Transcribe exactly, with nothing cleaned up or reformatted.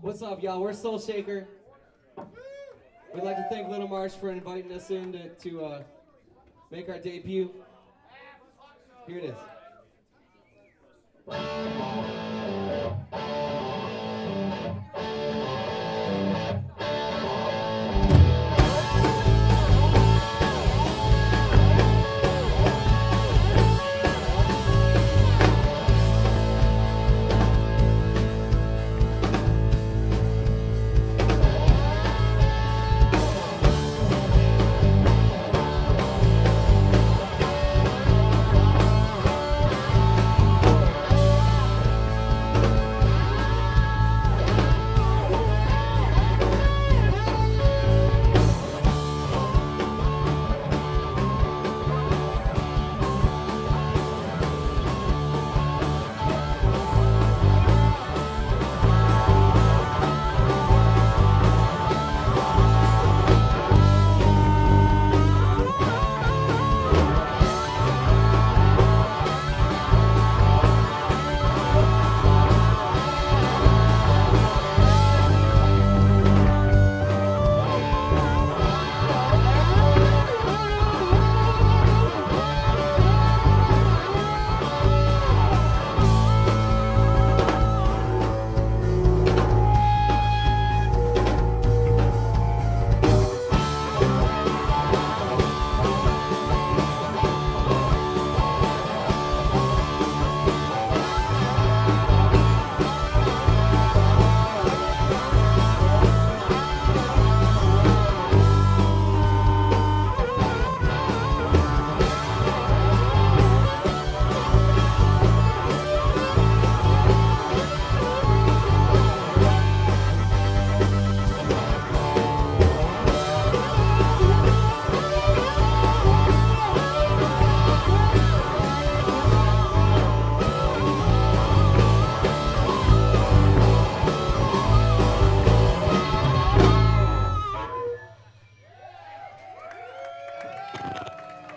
What's up, y'all? We're Soul Shaker. We'd like to thank Little March for inviting us in to, to uh, make our debut. Here it is.